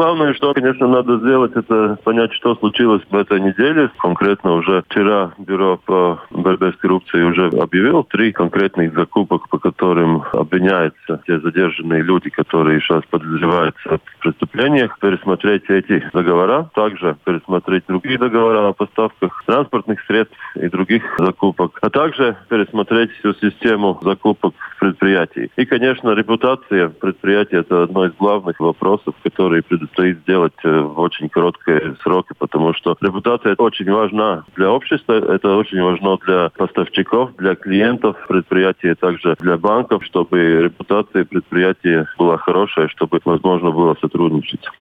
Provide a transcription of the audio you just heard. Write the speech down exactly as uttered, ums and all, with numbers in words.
главное, что, конечно, надо сделать, это понять, что случилось в этой неделе. Конкретно уже вчера Бюро по борьбе с коррупцией уже объявил три конкретных закупок, по которым обвиняются те задержанные люди, которые сейчас подозреваются в преступлениях, пересмотреть эти договора, также пересмотреть другие договора о поставках транспортных средств и других закупок, а также пересмотреть всю систему закупок предприятий. И, конечно, репутация предприятия – это одно из главных вопросов, которые предстоит сделать в очень короткие сроки, потому что репутация очень важна для общества, это очень важно для поставщиков, для клиентов предприятия, также для банков, чтобы репутация предприятия была хорошая, чтобы возможно было сотрудничать.